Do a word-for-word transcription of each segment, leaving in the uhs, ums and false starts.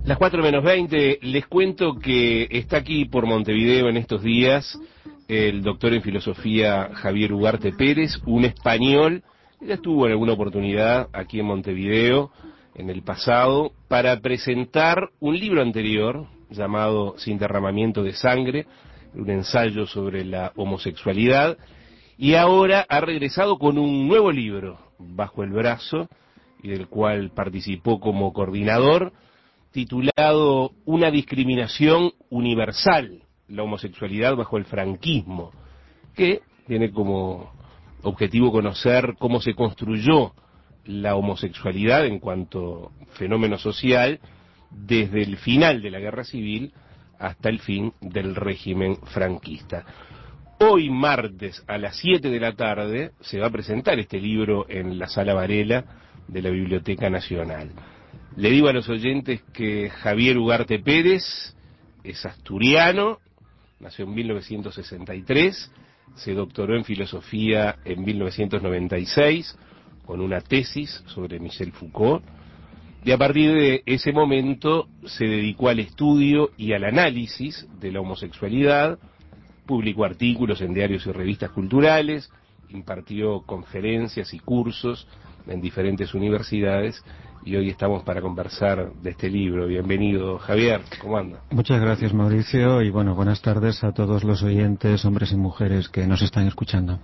Las cuatro menos veinte, les cuento que está aquí por Montevideo en estos días el doctor en filosofía Javier Ugarte Pérez, un español que ya estuvo en alguna oportunidad aquí en Montevideo en el pasado para presentar un libro anterior llamado Sin derramamiento de sangre, un ensayo sobre la homosexualidad, y ahora ha regresado con un nuevo libro bajo el brazo y del cual participó como coordinador, titulado Una discriminación universal, la homosexualidad bajo el franquismo, que tiene como objetivo conocer cómo se construyó la homosexualidad en cuanto fenómeno social desde el final de la Guerra Civil hasta el fin del régimen franquista. Hoy martes a las siete de la tarde se va a presentar este libro en la Sala Varela de la Biblioteca Nacional. Le digo a los oyentes que Javier Ugarte Pérez es asturiano, nació en mil novecientos sesenta y tres, se doctoró en filosofía en mil novecientos noventa y seis con una tesis sobre Michel Foucault, y a partir de ese momento se dedicó al estudio y al análisis de la homosexualidad, publicó artículos en diarios y revistas culturales, impartió conferencias y cursos en diferentes universidades, y hoy estamos para conversar de este libro. Bienvenido, Javier, ¿cómo anda? Muchas gracias, Mauricio, y bueno, buenas tardes a todos los oyentes, hombres y mujeres que nos están escuchando.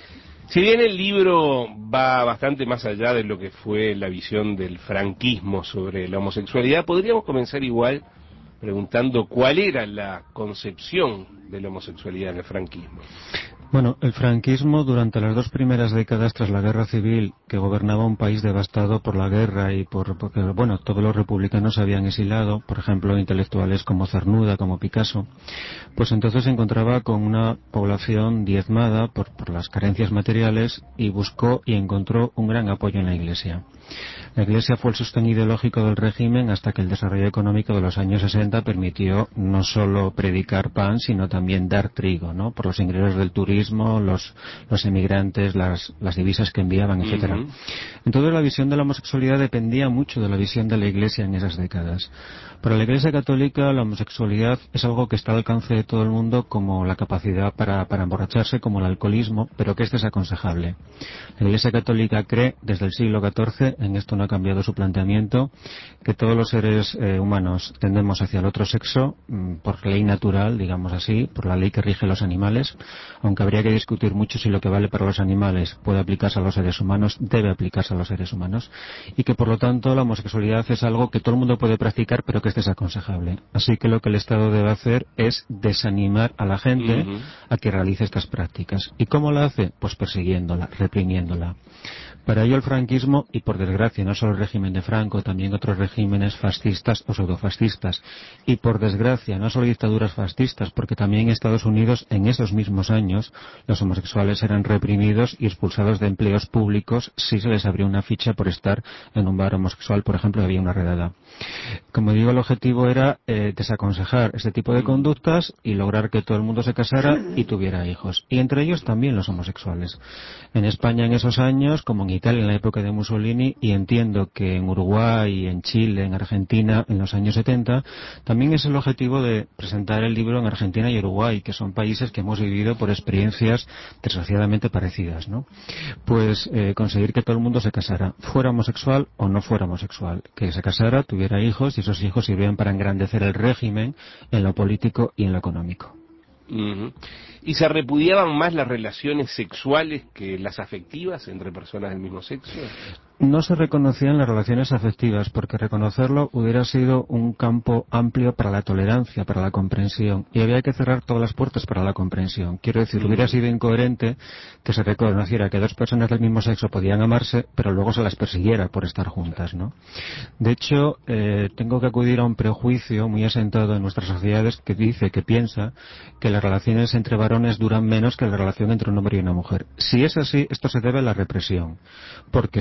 Si bien el libro va bastante más allá de lo que fue la visión del franquismo sobre la homosexualidad, podríamos comenzar igual preguntando cuál era la concepción de la homosexualidad en el franquismo. Bueno, el franquismo durante las dos primeras décadas tras la guerra civil, que gobernaba un país devastado por la guerra y por porque bueno, todos los republicanos se habían exilado, por ejemplo, intelectuales como Cernuda, como Picasso, pues entonces se encontraba con una población diezmada por, por las carencias materiales y buscó y encontró un gran apoyo en la Iglesia. La Iglesia fue el sostén ideológico del régimen hasta que el desarrollo económico de los años sesenta permitió no solo predicar pan, sino también dar trigo, ¿no? Por los ingresos del turismo, los, los emigrantes, las, las divisas que enviaban, etcétera. Uh-huh. Entonces la visión de la homosexualidad dependía mucho de la visión de la Iglesia en esas décadas. Para la Iglesia católica la homosexualidad es algo que está al alcance de todo el mundo, como la capacidad para, para emborracharse, como el alcoholismo, pero que es desaconsejable. La Iglesia católica cree desde el siglo catorce, en esto no ha cambiado su planteamiento, que todos los seres eh, humanos tendemos hacia el otro sexo mmm, por ley natural, digamos así, por la ley que rige los animales, aunque habría que discutir mucho si lo que vale para los animales puede aplicarse a los seres humanos, debe aplicarse a los seres humanos, y que por lo tanto la homosexualidad es algo que todo el mundo puede practicar, pero que es desaconsejable. Así que lo que el Estado debe hacer es desanimar a la gente uh-huh. a que realice estas prácticas. ¿Y cómo la hace? Pues persiguiéndola, reprimiéndola. Para ello el franquismo, y por desgracia no solo el régimen de Franco, también otros regímenes fascistas o pseudofascistas, y por desgracia no solo dictaduras fascistas, porque también en Estados Unidos en esos mismos años los homosexuales eran reprimidos y expulsados de empleos públicos si se les abría una ficha por estar en un bar homosexual, por ejemplo, había una redada. Como digo, el objetivo era eh, desaconsejar este tipo de conductas y lograr que todo el mundo se casara y tuviera hijos, y entre ellos también los homosexuales. En España en esos años, como en Italia en la época de Mussolini, y entiendo que en Uruguay, en Chile, en Argentina en los años setenta, también es el objetivo de presentar el libro en Argentina y Uruguay, que son países que hemos vivido por experiencias desgraciadamente parecidas, ¿no? Pues eh, conseguir que todo el mundo se casara, fuera homosexual o no fuera homosexual, que se casara, tuviera hijos y esos hijos sirvieran para engrandecer el régimen en lo político y en lo económico. Uh-huh. ¿Y se repudiaban más las relaciones sexuales que las afectivas entre personas del mismo sexo? No se reconocían las relaciones afectivas, porque reconocerlo hubiera sido un campo amplio para la tolerancia, para la comprensión, y había que cerrar todas las puertas para la comprensión. Quiero decir, mm. hubiera sido incoherente que se reconociera que dos personas del mismo sexo podían amarse, pero luego se las persiguiera por estar juntas, ¿no? De hecho, eh, tengo que acudir a un prejuicio muy asentado en nuestras sociedades que dice, que piensa, que las relaciones entre varones duran menos que la relación entre un hombre y una mujer. Si es así, esto se debe a la represión, porque si la relación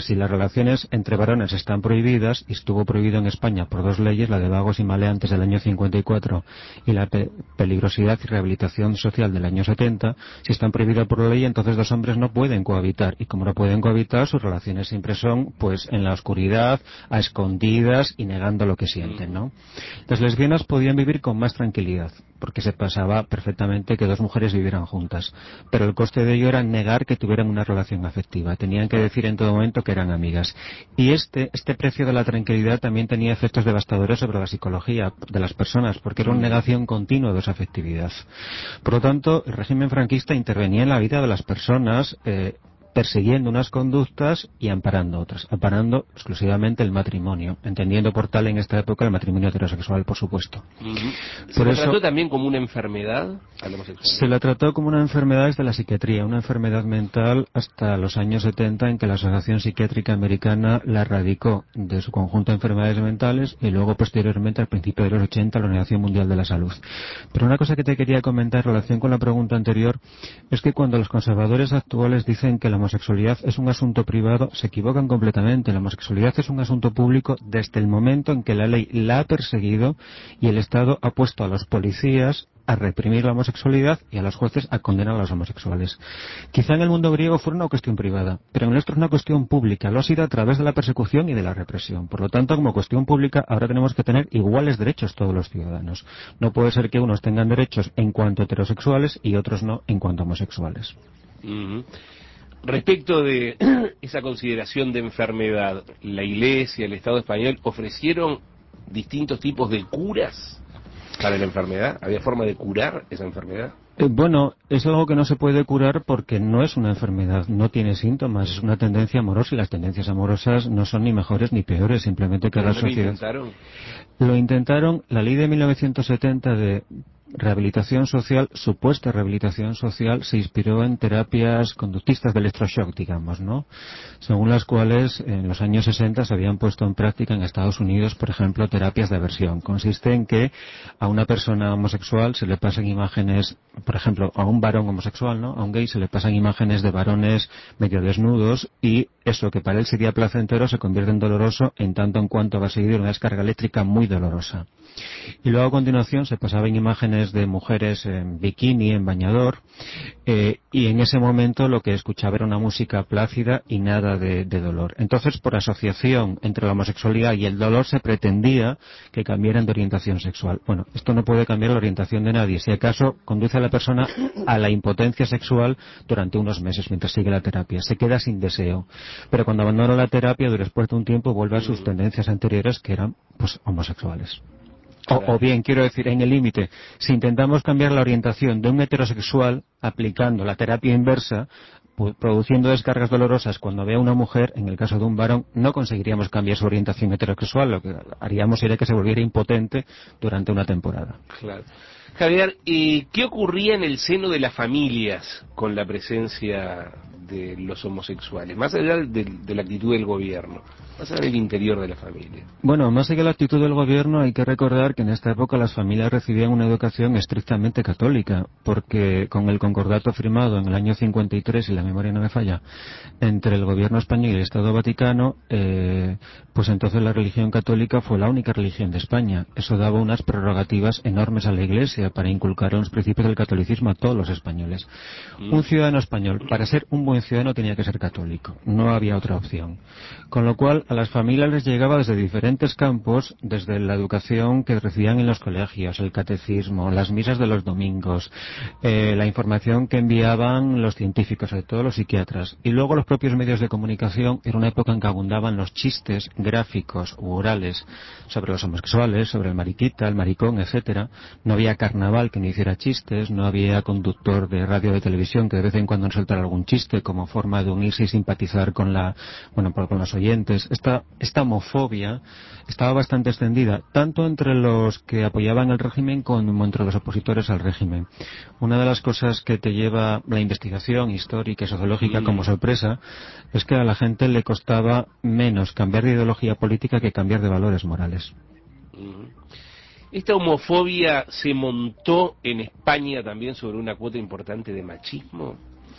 relaciones entre varones están prohibidas, y estuvo prohibido en España por dos leyes, la de vagos y maleantes del año cincuenta y cuatro y la pe peligrosidad y rehabilitación social del año setenta, si están prohibidas por la ley, entonces dos hombres no pueden cohabitar, y como no pueden cohabitar, sus relaciones siempre son pues en la oscuridad, a escondidas y negando lo que sienten, ¿no? Las lesbianas podían vivir con más tranquilidad, porque se pasaba perfectamente que dos mujeres vivieran juntas, pero el coste de ello era negar que tuvieran una relación afectiva, tenían que decir en todo momento que eran amigas. Y este, este precio de la tranquilidad también tenía efectos devastadores sobre la psicología de las personas, porque era una negación continua de esa afectividad. Por lo tanto, el régimen franquista intervenía en la vida de las personas, eh, persiguiendo unas conductas y amparando otras, amparando exclusivamente el matrimonio, entendiendo por tal en esta época el matrimonio heterosexual, por supuesto. Uh-huh. ¿Se por la eso, trató también como una enfermedad a la homosexualidad? Se la trató como una enfermedad desde la psiquiatría, una enfermedad mental, hasta los años setenta, en que la Asociación Psiquiátrica Americana la erradicó de su conjunto de enfermedades mentales, y luego posteriormente, al principio de los ochenta, la Organización Mundial de la Salud. Pero una cosa que te quería comentar en relación con la pregunta anterior es que cuando los conservadores actuales dicen que la homosexualidad es un asunto privado, se equivocan completamente. La homosexualidad es un asunto público desde el momento en que la ley la ha perseguido y el Estado ha puesto a los policías a reprimir la homosexualidad y a los jueces a condenar a los homosexuales. Quizá en el mundo griego fuera una cuestión privada, pero en el nuestro es una cuestión pública. Lo ha sido a través de la persecución y de la represión. Por lo tanto, como cuestión pública, ahora tenemos que tener iguales derechos todos los ciudadanos. No puede ser que unos tengan derechos en cuanto a heterosexuales y otros no en cuanto a homosexuales. Uh-huh. Respecto de esa consideración de enfermedad, la Iglesia, el Estado español ofrecieron distintos tipos de curas para la enfermedad. ¿Había forma de curar esa enfermedad? Eh, bueno, es algo que no se puede curar porque no es una enfermedad, no tiene síntomas, es una tendencia amorosa, y las tendencias amorosas no son ni mejores ni peores, simplemente que ¿Pero la no lo sociedad... intentaron? Lo intentaron, la ley de mil novecientos setenta de rehabilitación social, supuesta rehabilitación social, se inspiró en terapias conductistas de electroshock, digamos, ¿no? Según las cuales en los años sesenta se habían puesto en práctica en Estados Unidos, por ejemplo, terapias de aversión. Consiste en que a una persona homosexual se le pasan imágenes, por ejemplo, a un varón homosexual, ¿no? A un gay se le pasan imágenes de varones medio desnudos, y eso que para él sería placentero se convierte en doloroso en tanto en cuanto va a seguir una descarga eléctrica muy dolorosa. Y luego a continuación se pasaban imágenes de mujeres en bikini, en bañador, eh, y en ese momento lo que escuchaba era una música plácida y nada de, de dolor. Entonces, por asociación entre la homosexualidad y el dolor, se pretendía que cambiaran de orientación sexual. Bueno, esto no puede cambiar la orientación de nadie. Si acaso conduce a la persona a la impotencia sexual durante unos meses mientras sigue la terapia. Se queda sin deseo. Pero cuando abandona la terapia, después de un tiempo, vuelve a sus tendencias anteriores, que eran pues homosexuales. O, o bien, quiero decir, en el límite, si intentamos cambiar la orientación de un heterosexual aplicando la terapia inversa, pues, produciendo descargas dolorosas cuando ve a una mujer, en el caso de un varón, no conseguiríamos cambiar su orientación heterosexual. Lo que haríamos sería que se volviera impotente durante una temporada. Claro. Javier, ¿y qué ocurría en el seno de las familias con la presencia de los homosexuales? Más allá de, de la actitud del gobierno, más allá del interior de la familia. Bueno, más allá de la actitud del gobierno, hay que recordar que en esta época las familias recibían una educación estrictamente católica, porque con el concordato firmado en el año cincuenta y tres, si la memoria no me falla, entre el gobierno español y el Estado Vaticano, eh, pues entonces la religión católica fue la única religión de España. Eso daba unas prerrogativas enormes a la Iglesia para inculcar los principios del catolicismo a todos los españoles. Mm. Un ciudadano español, para ser un buen ciudadano, tenía que ser católico. No había otra opción. Con lo cual, a las familias les llegaba desde diferentes campos, desde la educación que recibían en los colegios, el catecismo, las misas de los domingos, eh, la información que enviaban los científicos, sobre todo los psiquiatras, y luego los propios medios de comunicación. Era una época en que abundaban los chistes gráficos u orales sobre los homosexuales, sobre el mariquita, el maricón, etcétera. No había carnaval que no hiciera chistes, no había conductor de radio o de televisión que de vez en cuando nos soltara algún chiste como forma de unirse y simpatizar con la, bueno, con los oyentes. Esta, esta homofobia estaba bastante extendida, tanto entre los que apoyaban el régimen como entre los opositores al régimen. Una de las cosas que te lleva la investigación histórica y sociológica mm. como sorpresa es que a la gente le costaba menos cambiar de ideología política que cambiar de valores morales. Mm. ¿Esta homofobia se montó en España también sobre una cuota importante de machismo?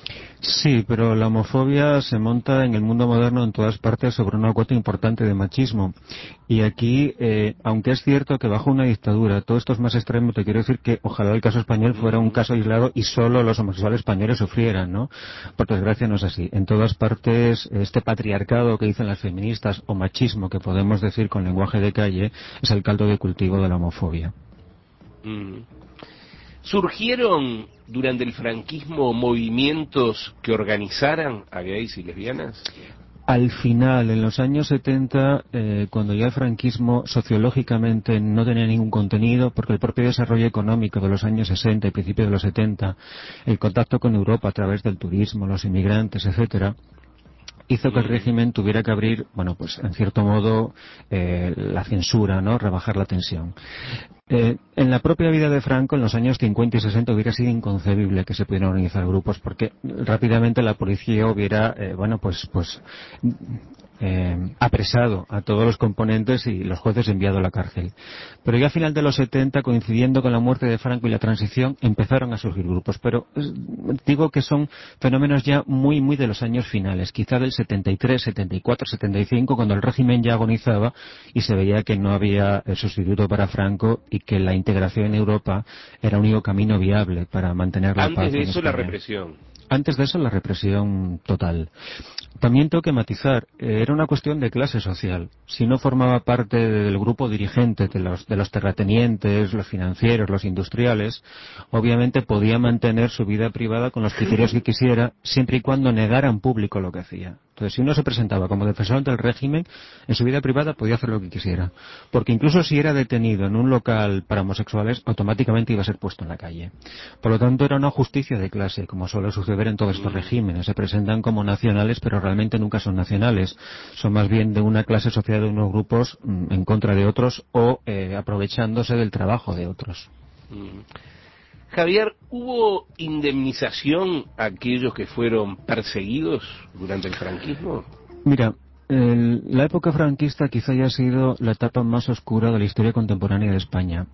Sí, pero la homofobia se monta en el mundo moderno en todas partes sobre una cuota importante de machismo. Y aquí, eh, aunque es cierto que bajo una dictadura todo esto es más extremo, te quiero decir que ojalá el caso español fuera un caso aislado y solo los homosexuales españoles sufrieran, ¿no? Por desgracia no es así. En todas partes, este patriarcado que dicen las feministas, o machismo que podemos decir con lenguaje de calle, es el caldo de cultivo de la homofobia. Mm. ¿Surgieron durante el franquismo movimientos que organizaran a gays y lesbianas? Al final, en los años setenta, eh, cuando ya el franquismo sociológicamente no tenía ningún contenido, porque el propio desarrollo económico de los años sesenta y principios de los setenta, el contacto con Europa a través del turismo, los inmigrantes, etcétera, hizo que el régimen tuviera que abrir, bueno, pues en cierto modo, eh, la censura, ¿no? Rebajar la tensión. Eh, en la propia vida de Franco, en los años cincuenta y sesenta, hubiera sido inconcebible que se pudieran organizar grupos, porque rápidamente la policía hubiera, eh, bueno, pues, pues, eh, apresado a todos los componentes y los jueces enviado a la cárcel. Pero ya a final de los setenta, coincidiendo con la muerte de Franco y la transición, empezaron a surgir grupos. Pero eh, digo que son fenómenos ya muy, muy de los años finales, quizá del setenta y tres, setenta y cuatro, setenta y cinco, cuando el régimen ya agonizaba y se veía que no había eh, sustituto para Franco y que la integración en Europa era el único camino viable para mantener la paz Antes de en eso, la España. represión. Antes de eso, la represión total. También tengo que matizar, eh, era una cuestión de clase social. Si no formaba parte del grupo dirigente de los, de los terratenientes, los financieros, los industriales, obviamente podía mantener su vida privada con los criterios que quisiera, siempre y cuando negara en público lo que hacía. Entonces, si uno se presentaba como defensor del régimen, en su vida privada podía hacer lo que quisiera. Porque incluso si era detenido en un local para homosexuales, automáticamente iba a ser puesto en la calle. Por lo tanto, era una justicia de clase, como suele suceder en todos estos regímenes. Se presentan como nacionales, pero realmente nunca son nacionales. Son más bien de una clase social de unos grupos mmm, en contra de otros o eh, aprovechándose del trabajo de otros. Mm. Javier, ¿hubo indemnización a aquellos que fueron perseguidos durante el franquismo? Mira, el, la época franquista quizá haya sido la etapa más oscura de la historia contemporánea de España,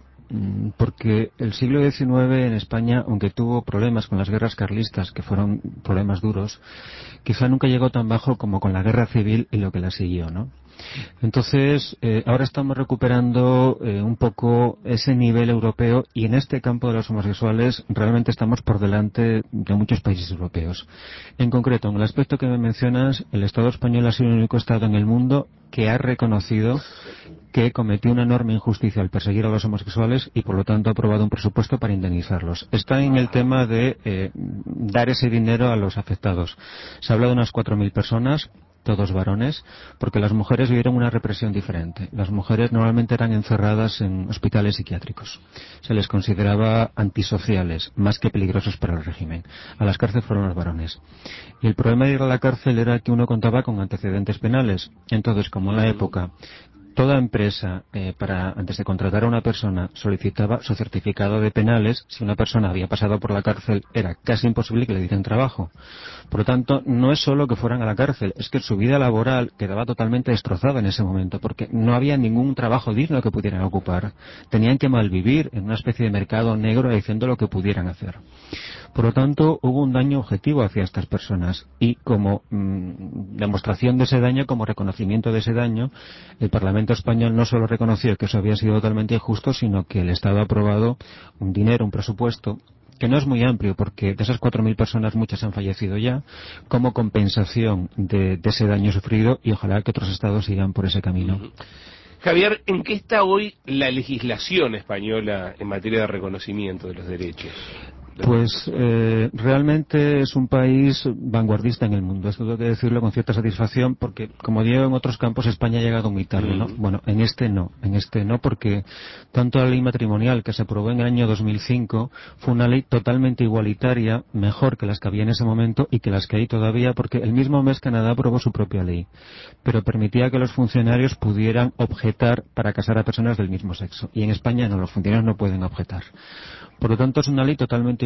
porque el siglo diecinueve en España, aunque tuvo problemas con las guerras carlistas, que fueron problemas duros, quizá nunca llegó tan bajo como con la guerra civil y lo que la siguió, ¿no? Entonces, eh, ahora estamos recuperando eh, un poco ese nivel europeo y en este campo de los homosexuales realmente estamos por delante de muchos países europeos. En concreto, en el aspecto que me mencionas, el Estado español ha sido el único Estado en el mundo que ha reconocido que cometió una enorme injusticia al perseguir a los homosexuales y por lo tanto ha aprobado un presupuesto para indemnizarlos. Está en el tema de eh, dar ese dinero a los afectados. Se habla de unas cuatro mil personas, todos varones, porque las mujeres vivieron una represión diferente. Las mujeres normalmente eran encerradas en hospitales psiquiátricos. Se les consideraba antisociales, más que peligrosos para el régimen. A las cárceles fueron los varones. Y el problema de ir a la cárcel era que uno contaba con antecedentes penales. Entonces, como en la época toda empresa, eh, para antes de contratar a una persona, solicitaba su certificado de penales, si una persona había pasado por la cárcel, era casi imposible que le dieran trabajo. Por lo tanto, no es solo que fueran a la cárcel, es que su vida laboral quedaba totalmente destrozada en ese momento, porque no había ningún trabajo digno que pudieran ocupar. Tenían que malvivir en una especie de mercado negro haciendo lo que pudieran hacer. Por lo tanto, hubo un daño objetivo hacia estas personas y como mmm, demostración de ese daño, como reconocimiento de ese daño, el Parlamento español no solo reconoció que eso había sido totalmente injusto, sino que el Estado ha aprobado un dinero, un presupuesto, que no es muy amplio porque de esas cuatro mil personas muchas han fallecido ya, como compensación de, de ese daño sufrido y ojalá que otros estados sigan por ese camino. Uh-huh. Javier, ¿en qué está hoy la legislación española en materia de reconocimiento de los derechos? Pues eh, realmente es un país vanguardista en el mundo. Esto tengo que decirlo con cierta satisfacción porque, como digo, en otros campos España ha llegado muy tarde, ¿no? Mm. Bueno, en este no, en este no porque tanto la ley matrimonial que se aprobó en el año dos mil cinco fue una ley totalmente igualitaria, mejor que las que había en ese momento y que las que hay todavía porque el mismo mes Canadá aprobó su propia ley, pero permitía que los funcionarios pudieran objetar para casar a personas del mismo sexo y en España no, los funcionarios no pueden objetar. Por lo tanto, es una ley totalmente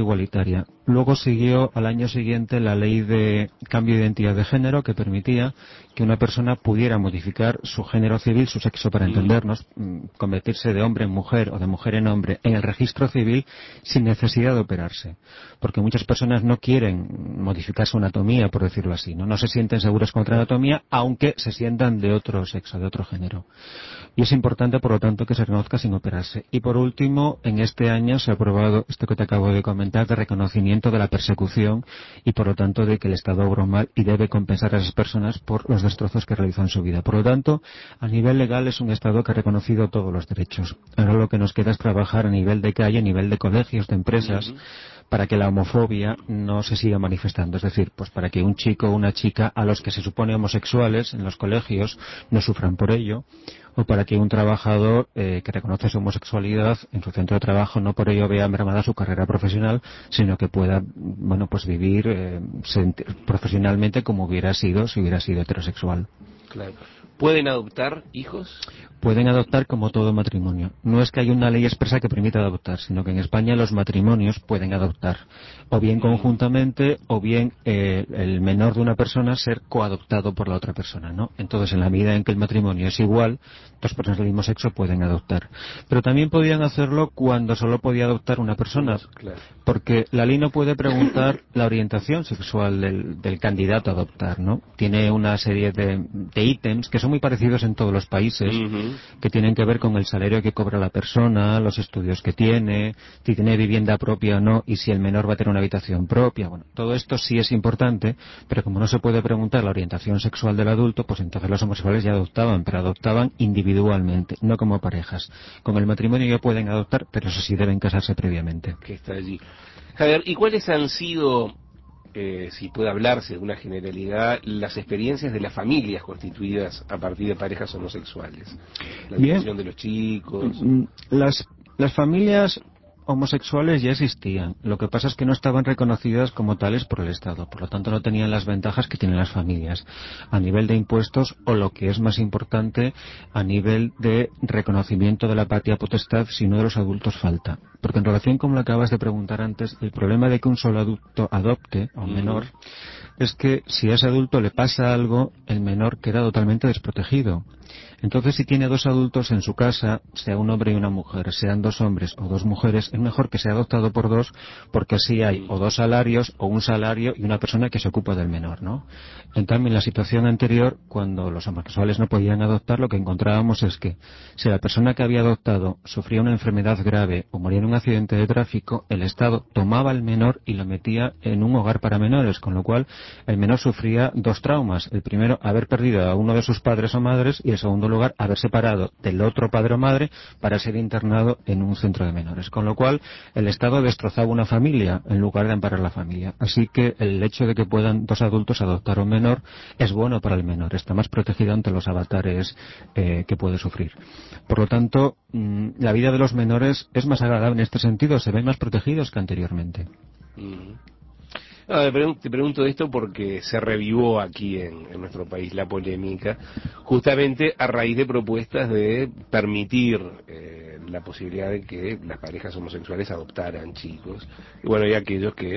igualitaria. Luego siguió al año siguiente la ley de cambio de identidad de género, que permitía que una persona pudiera modificar su género civil, su sexo para entendernos, convertirse de hombre en mujer o de mujer en hombre en el registro civil sin necesidad de operarse. Porque muchas personas no quieren modificar su anatomía, por decirlo así, ¿no? No se sienten seguras con otra anatomía, aunque se sientan de otro sexo, de otro género. Y es importante, por lo tanto, que se reconozca sin operarse. Y por último, en este año se ha aprobado esto que te acabo de comentar, de reconocimiento de la persecución y, por lo tanto, de que el Estado obró mal y debe compensar a esas personas por los destrozos que realizan en su vida. Por lo tanto, a nivel legal es un Estado que ha reconocido todos los derechos. Ahora lo que nos queda es trabajar a nivel de calle, a nivel de colegios, de empresas, uh-huh. para que la homofobia no se siga manifestando. Es decir, pues para que un chico o una chica a los que se supone homosexuales en los colegios no sufran por ello, o para que un trabajador eh, que reconoce su homosexualidad en su centro de trabajo no por ello vea mermada su carrera profesional, sino que pueda, bueno, pues vivir eh, profesionalmente como hubiera sido si hubiera sido heterosexual. Claro. ¿Pueden adoptar hijos? Pueden adoptar como todo matrimonio. No es que haya una ley expresa que permita adoptar, sino que en España los matrimonios pueden adoptar, o bien conjuntamente, o bien eh, el menor de una persona ser coadoptado por la otra persona, ¿no? Entonces, en la medida en que el matrimonio es igual, dos personas del mismo sexo pueden adoptar. Pero también podían hacerlo cuando solo podía adoptar una persona, claro. Porque la ley no puede preguntar la orientación sexual del, del candidato a adoptar, ¿no? Tiene una serie de, de ítems que son muy parecidos en todos los países, uh-huh. que tienen que ver con el salario que cobra la persona, los estudios que tiene, si tiene vivienda propia o no, y si el menor va a tener una habitación propia. Bueno, todo esto sí es importante, pero como no se puede preguntar la orientación sexual del adulto, pues entonces los homosexuales ya adoptaban, pero adoptaban individualmente, no como parejas. Con el matrimonio ya pueden adoptar, pero eso sí deben casarse previamente. Que está allí. Javier, ¿y cuáles han sido, eh, si puede hablarse de una generalidad, las experiencias de las familias constituidas a partir de parejas homosexuales? La educación de los chicos. Las, las familias homosexuales ya existían. Lo que pasa es que no estaban reconocidas como tales por el Estado. Por lo tanto, no tenían las ventajas que tienen las familias a nivel de impuestos o, lo que es más importante, a nivel de reconocimiento de la patria potestad si uno de los adultos falta. Porque en relación con lo que acabas de preguntar antes, el problema de que un solo adulto adopte a un menor mm. es que si a ese adulto le pasa algo, el menor queda totalmente desprotegido. Entonces, si tiene dos adultos en su casa, sea un hombre y una mujer, sean dos hombres o dos mujeres, es mejor que sea adoptado por dos, porque así hay o dos salarios o un salario y una persona que se ocupa del menor, ¿no? En cambio, en la situación anterior, cuando los homosexuales no podían adoptar, lo que encontrábamos es que si la persona que había adoptado sufría una enfermedad grave o moría en un accidente de tráfico, el Estado tomaba al menor y lo metía en un hogar para menores, con lo cual el menor sufría dos traumas. El primero, haber perdido a uno de sus padres o madres, y el segundo lugar, haber separado del otro padre o madre para ser internado en un centro de menores. Con lo cual, el Estado destrozaba una familia en lugar de amparar la familia. Así que el hecho de que puedan dos adultos adoptar a un menor es bueno para el menor. Está más protegido ante los avatares eh, que puede sufrir. Por lo tanto, mmm, la vida de los menores es más agradable en este sentido. Se ven más protegidos que anteriormente. Mm. No, te, pregunto, te pregunto esto porque se revivó aquí en, en nuestro país la polémica, justamente a raíz de propuestas de permitir eh, la posibilidad de que las parejas homosexuales adoptaran chicos, y bueno, y aquellos que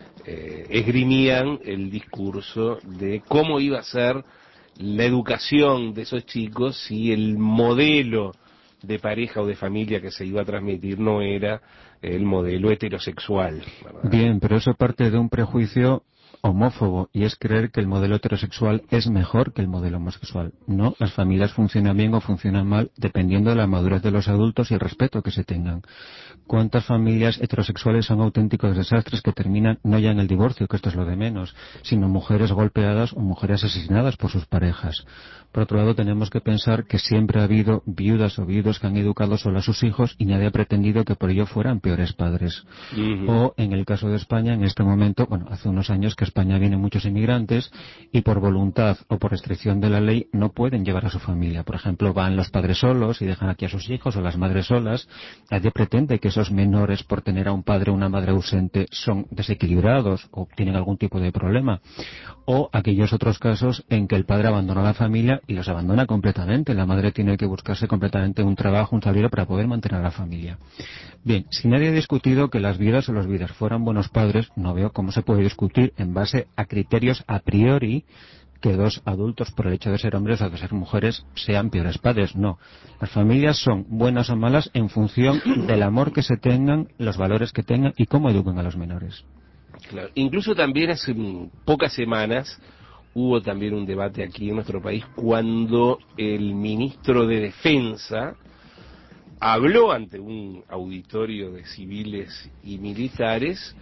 eh, esgrimían el discurso de cómo iba a ser la educación de esos chicos si el modelo de pareja o de familia que se iba a transmitir no era el modelo heterosexual, ¿verdad? Bien, pero eso parte de un prejuicio homófobo, y es creer que el modelo heterosexual es mejor que el modelo homosexual. No, las familias funcionan bien o funcionan mal dependiendo de la madurez de los adultos y el respeto que se tengan. ¿Cuántas familias heterosexuales son auténticos desastres que terminan no ya en el divorcio, que esto es lo de menos, sino mujeres golpeadas o mujeres asesinadas por sus parejas? Por otro lado, tenemos que pensar que siempre ha habido viudas o viudos que han educado solo a sus hijos y nadie ha pretendido que por ello fueran peores padres. Uh-huh. O, en el caso de España, en este momento, bueno, hace unos años que España vienen muchos inmigrantes y por voluntad o por restricción de la ley no pueden llevar a su familia. Por ejemplo, van los padres solos y dejan aquí a sus hijos, o las madres solas. Nadie pretende que esos menores, por tener a un padre o una madre ausente, son desequilibrados o tienen algún tipo de problema. O aquellos otros casos en que el padre abandona la familia y los abandona completamente. La madre tiene que buscarse completamente un trabajo, un salario para poder mantener a la familia. Bien, si nadie ha discutido que las viudas o los viudas fueran buenos padres, no veo cómo se puede discutir en base a criterios a priori que dos adultos, por el hecho de ser hombres o de ser mujeres, sean peores padres. No. Las familias son buenas o malas en función del amor que se tengan, los valores que tengan y cómo eduquen a los menores. Claro. Incluso también hace pocas semanas hubo también un debate aquí en nuestro país cuando el ministro de Defensa habló ante un auditorio de civiles y militares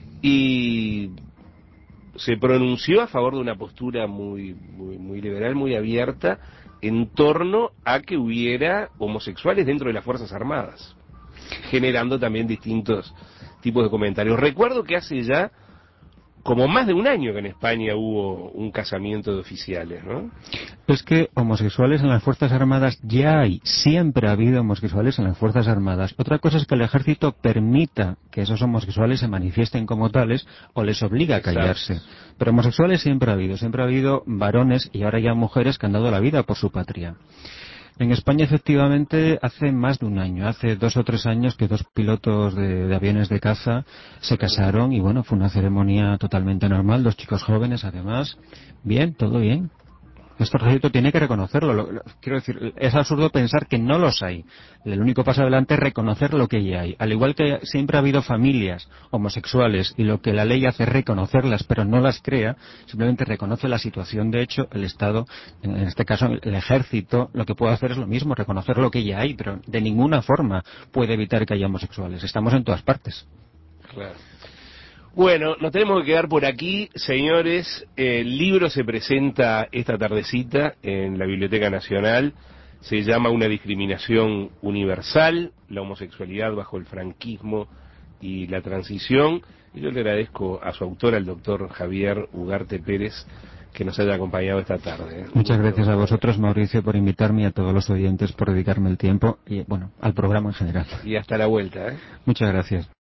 y se pronunció a favor de una postura muy, muy, muy liberal, muy abierta, en torno a que hubiera homosexuales dentro de las Fuerzas Armadas, generando también distintos tipos de comentarios. Recuerdo que hace ya como más de un año que en España hubo un casamiento de oficiales, ¿no? Es que homosexuales en las Fuerzas Armadas ya hay, siempre ha habido homosexuales en las Fuerzas Armadas. Otra cosa es que el ejército permita que esos homosexuales se manifiesten como tales o les obliga a callarse. Exacto. Pero homosexuales siempre ha habido, siempre ha habido varones y ahora ya mujeres que han dado la vida por su patria. En España, efectivamente, hace más de un año, hace dos o tres años que dos pilotos de, de aviones de caza se casaron y, bueno, fue una ceremonia totalmente normal, dos chicos jóvenes, además. Bien, todo bien. Esto el ejército tiene que reconocerlo. Lo, lo, quiero decir, es absurdo pensar que no los hay. El único paso adelante es reconocer lo que ya hay. Al igual que siempre ha habido familias homosexuales y lo que la ley hace es reconocerlas, pero no las crea, simplemente reconoce la situación. De hecho, el Estado, en este caso el ejército, lo que puede hacer es lo mismo, reconocer lo que ya hay, pero de ninguna forma puede evitar que haya homosexuales. Estamos en todas partes. Claro. Bueno, nos tenemos que quedar por aquí, señores. El libro se presenta esta tardecita en la Biblioteca Nacional. Se llama Una discriminación universal, la homosexualidad bajo el franquismo y la transición. Y yo le agradezco a su autor, al doctor Javier Ugarte Pérez, que nos haya acompañado esta tarde. Muchas gracias a vosotros, Mauricio, por invitarme y a todos los oyentes por dedicarme el tiempo y, bueno, al programa en general. Y hasta la vuelta, ¿eh? Muchas gracias.